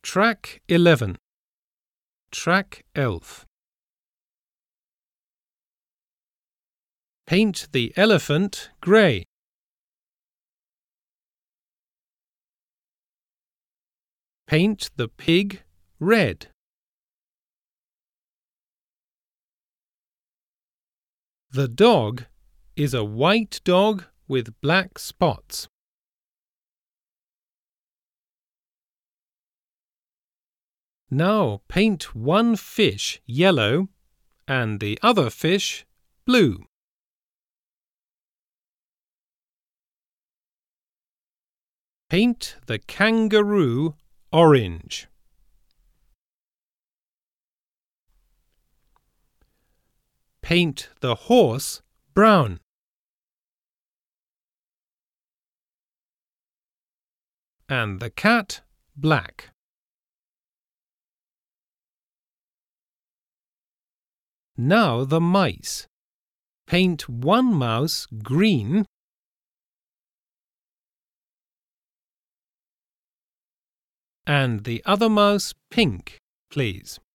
Track 11. Track 11. Paint the elephant grey. Paint the pig red. The dog is a white dog with black spots. Now paint one fish yellow and the other fish blue. Paint the kangaroo orange. Paint the horse brown. And the cat black. Now the mice. Paint one mouse green and the other mouse pink, please.